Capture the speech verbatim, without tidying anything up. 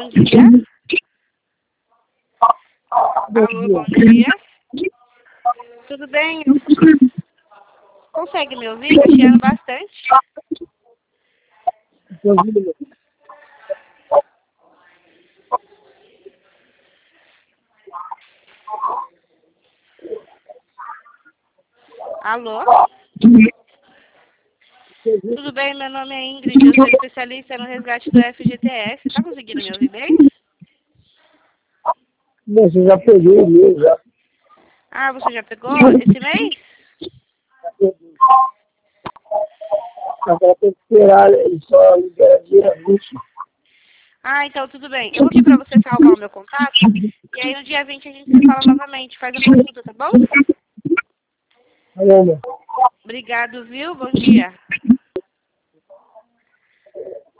bom dia. Alô, bom dia. Tudo bem? Consegue me ouvir? Tá chiando bastante. Alô? Tudo bem? Meu nome é Ingrid, eu sou especialista no resgate do F G T S. Tá conseguindo me ouvir bem? Você já peguei ele, já. Ah, você já pegou esse mês? Agora tem que esperar, ele só libera dia vinte. Ah, então tudo bem. Eu vou pedir pra você salvar o meu contato e aí no dia vinte a gente se fala novamente. Faz a consulta, tá bom? Caramba. Obrigado, viu? Bom dia.